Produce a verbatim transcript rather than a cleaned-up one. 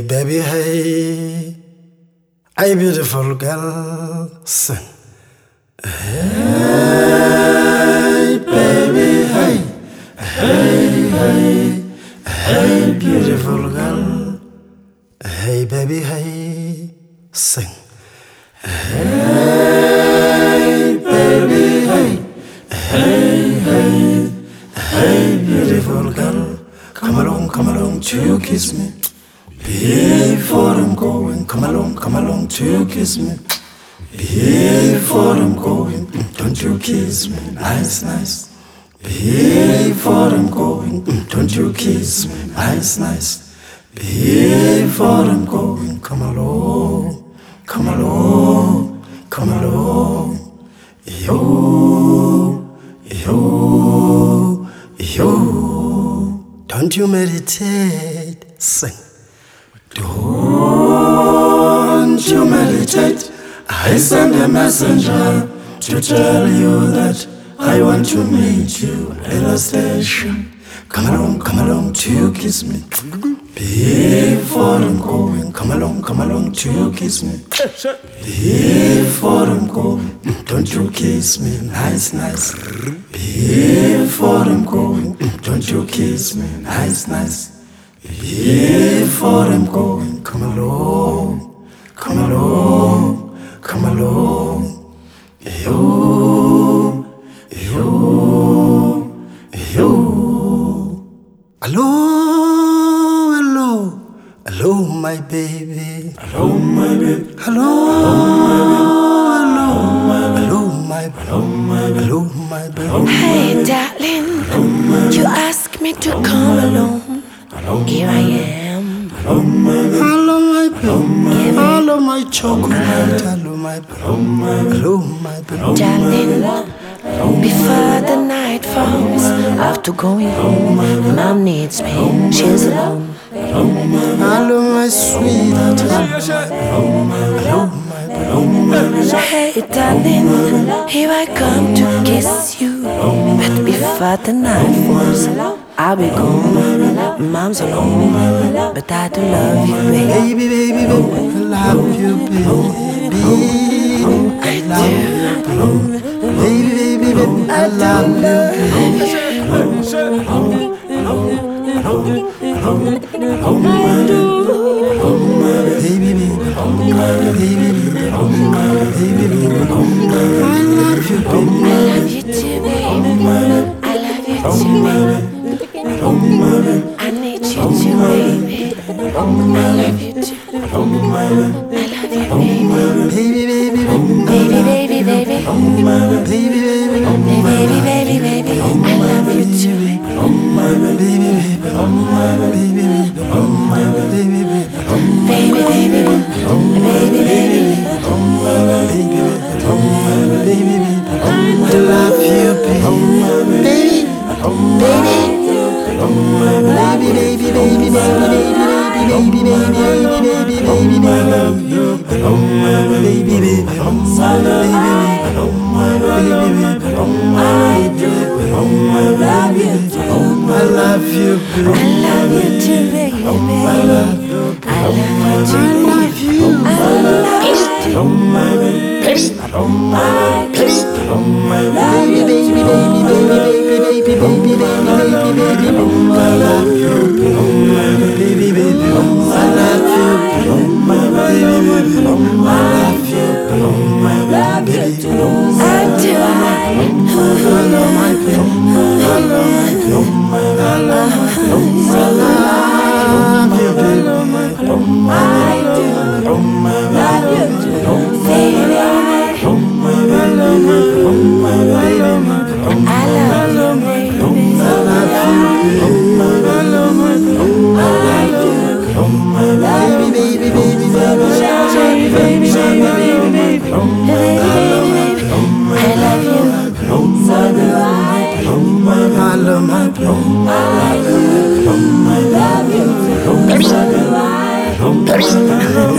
baby, hey, hey, beautiful girl, sing. Hey, baby, hey, hey, hey, hey, beautiful girl. Hey, baby, hey, sing. Hey, baby, hey, hey, hey, hey, beautiful girl. Come along, come along to kiss me. Before I'm going, come along, come along to kiss me. Before I'm going, don't you kiss me, nice, nice. Before I'm going, don't you kiss me, nice, nice. Before I'm going, come along, come along, come along. Yo, yo, yo. Don't you meditate, sing. Don't you meditate. I send a messenger to tell you that I want to meet you at a station. Come along, come along to kiss me. Before I'm going, come along, come along to kiss me. Before I'm going, don't you kiss me, nice, nice. Before I'm going, don't you kiss me, nice, nice. Before I'm going, come along, come along, come along. Yo, yo, yo. Hello, hello, hello, my baby. Hello, my baby. Hello, hello, hello, my baby. Hello, my baby. Hey, darling, you asked me to come along. Here I am. Hello, my baby. Hello, my chocolate. Hello, my baby. Hello, my baby. Darling, before the night falls, after going home, Mom needs me, she's alone. Hello, my sweetheart. Hello, my baby. Hey, darling, here I come to kiss you. But before the night falls, I'll be gone. Mom's alone, but I do love you, baby. Baby, baby, baby, I love you, baby. I love you, baby, baby, baby, I love you, baby, baby, I love you, baby. I love you too, baby. I need you too, baby. I love you too. I love you, baby. baby, baby, Baby, baby, baby. baby, baby, Baby, baby, baby. I love you too, baby. Baby, baby, baby, baby. I love you, baby, baby, baby, baby, baby, baby, baby, baby, baby, baby, baby, I love you, baby, baby, I love you, I love you too, baby. I love you too. I love you. I love you too. baby, baby, baby, baby, baby, baby, baby, baby, baby, I love you, baby, baby, I love you, baby, baby, I love you, baby, I do. hello, my baby, hello, my baby, hello, I love you, baby, I do. Love you too, baby. hello, my baby, I love you, baby. I love you, hello, my baby, baby, baby, baby, baby, baby, baby, baby, I love you. So do I. hello, my baby, I love you. So do I.